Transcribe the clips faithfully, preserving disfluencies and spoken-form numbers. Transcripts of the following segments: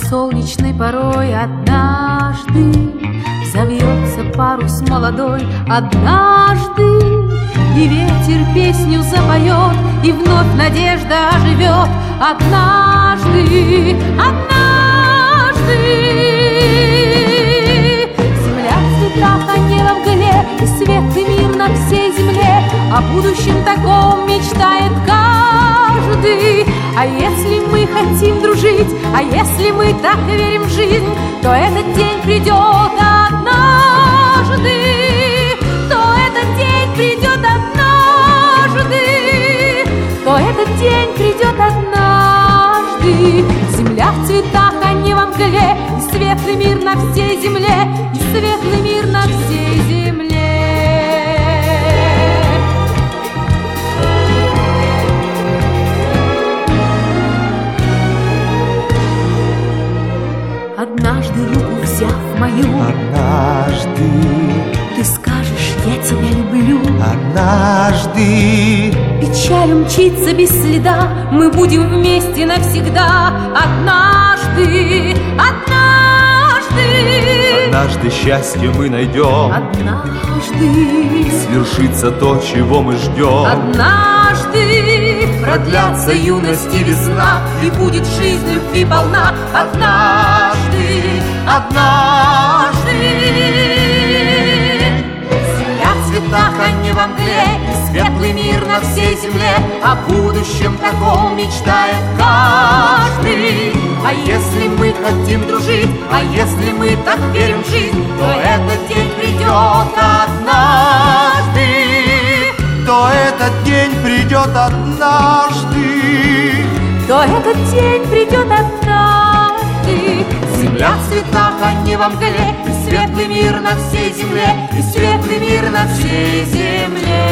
солнечной порой однажды завьется парус молодой, однажды и ветер песню запоет, и вновь надежда оживет. Однажды, однажды земля в цветах, а не во мгле, и светлый мир на всей земле. О будущем таком мечтает каждый. А если мы хотим дружить, а если мы так верим в жизнь, то этот день придет однажды, то этот день придет однажды, то этот день придет однажды. Земля в цветах, а не во мгле, и светлый мир на всей земле, и светлый мир на всей земле. Однажды руку взяв мою, однажды ты скажешь: я тебя люблю. Однажды печаль умчится без следа, мы будем вместе навсегда. Однажды, однажды, однажды счастье мы найдем. Однажды свершится то, чего мы ждем. Однажды продлятся юность и весна, и будет жизнь любви полна. Однажды, однажды земля в цветах, а не во мгле, и светлый мир на всей земле. О будущем таком мечтает каждый. А если мы хотим дружить, а если мы так верим в жизнь, то этот день придет однажды, то этот день придет однажды, то этот день придет однажды. Земля в цветах, а не во мгле, и светлый мир на всей земле, и светлый мир на всей земле.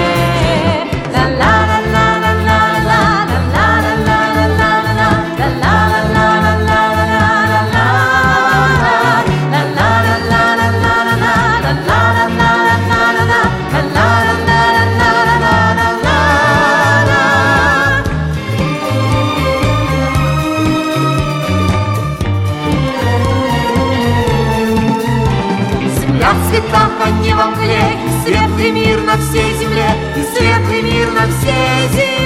В цветах, а не во мгле, и светлый мир на всей земле, и светлый мир на всей земле.